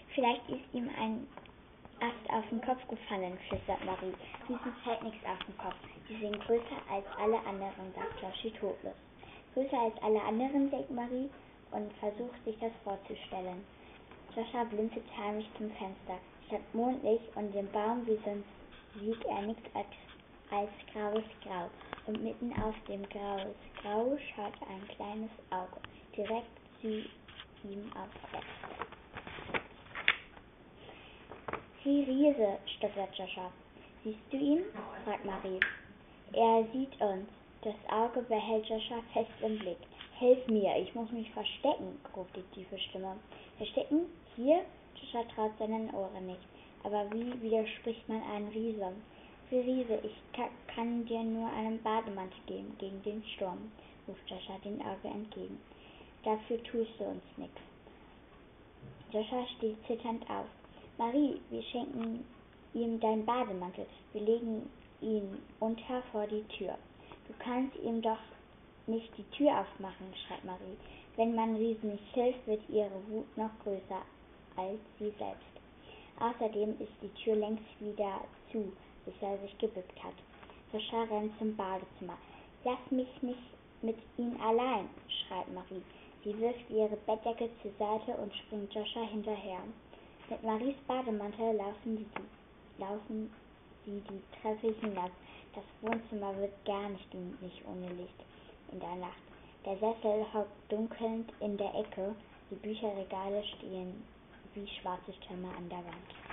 Vielleicht ist ihm ein Ast auf den Kopf gefallen, flüstert Marie. Riesen fällt nichts auf den Kopf. Sie sind größer als alle anderen, sagt Joshi todlos. Größer als alle anderen, denkt Marie und versucht sich das vorzustellen. Joscha blinzelt heimlich zum Fenster. Statt Mondlicht und dem Baum wie sonst sieht er nichts als graues Grau. Und mitten aus dem graues Grau schaut ein kleines Auge direkt zu ihm aufs Fenster. Hey Riese, stottert Joscha. Siehst du ihn? Fragt Marie. Er sieht uns. Das Auge behält Joscha fest im Blick. Hilf mir, ich muss mich verstecken, ruft die tiefe Stimme. Verstecken? Hier? Joscha traut seinen Ohren nicht. Aber wie widerspricht man einem Riese? Riese, ich kann dir nur einen Bademantel geben gegen den Sturm, ruft Joscha dem Auge entgegen. Dafür tust du uns nichts. Joscha steht zitternd auf. Marie, wir schenken ihm deinen Bademantel. Wir legen ihn unter vor die Tür. Du kannst ihm doch nicht die Tür aufmachen, schreit Marie. Wenn man Riesen nicht hilft, wird ihre Wut noch größer als sie selbst. Außerdem ist die Tür längst wieder zu, bis er sich gebückt hat. Joscha rennt zum Badezimmer. Lass mich nicht mit ihm allein, schreit Marie. Sie wirft ihre Bettdecke zur Seite und springt Joscha hinterher. Mit Maries Bademantel laufen sie die Treppe hinab. Das Wohnzimmer wird gar nicht gemütlich ohne Licht in der Nacht. Der Sessel hockt dunkelnd in der Ecke, die Bücherregale stehen wie schwarze Türme an der Wand.